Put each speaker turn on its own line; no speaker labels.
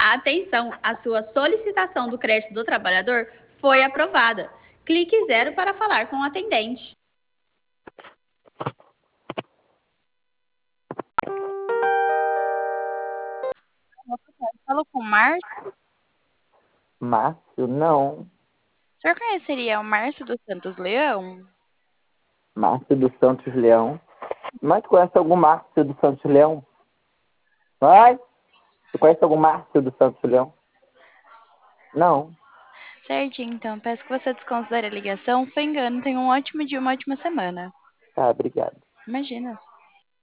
Atenção, a sua solicitação do crédito do trabalhador foi aprovada. Clique zero para falar com o atendente.
Falo com o Márcio.
Márcio, não.
O senhor conheceria o Márcio dos Santos Leão?
Márcio dos Santos Leão. Mas tu conhece algum Márcio dos Santos Leão? Vai? Tu conhece algum Márcio dos Santos Leão? Não.
Certinho, então. Peço que você desconsidere a ligação. Foi engano. Tenha um ótimo dia, uma ótima semana.
Tá, obrigado.
Imagina.